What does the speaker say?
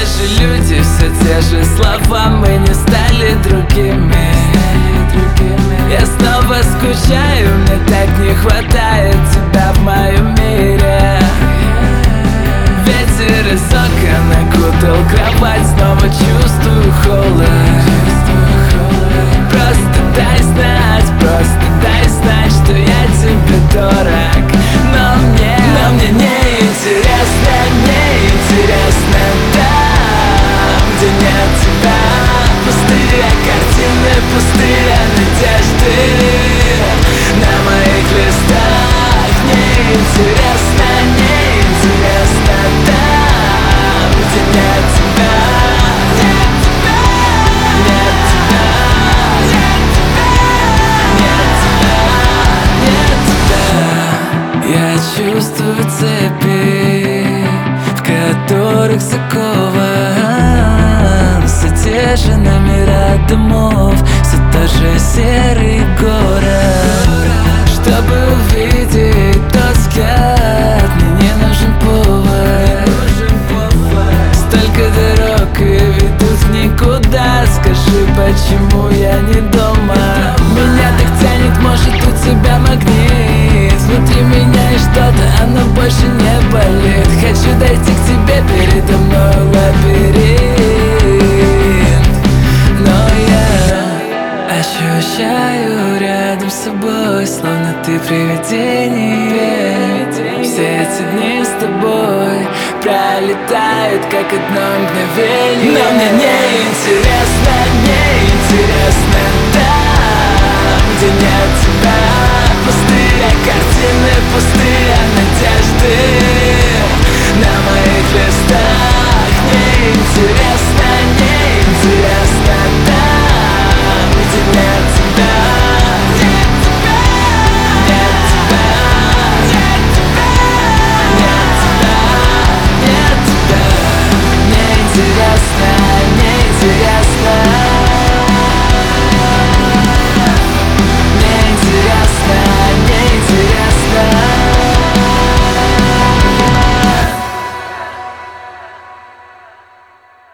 же люди, все те же слова, мы не стали другими. Я снова скучаю, мне так не хватает тебя в моем мире. Ветер из окон окутал кровать, снова чувствую холод. Просто дай знать, что я тебе дорог. Но мне не интересно там, где нет тебя. Пустые картины, пустые надежды на моих листах. Неинтересно там, где нет тебя. Я чувствую цепи, в которых закован все те же номера домов, все тот же серый город. Чтобы увидеть тот взгляд, мне не нужен повод. Столько дорог и ведут в никуда. Скажи, почему я не дома? Меня так тянет, может, у тебя магнит. Внутри меня и что-то, оно больше не болит. Хочу дойти к тебе, передо мной лабиринт. Но я ощущаю рядом с собой, словно ты привидение. Все эти дни с тобой пролетают, как одно мгновение. Но мне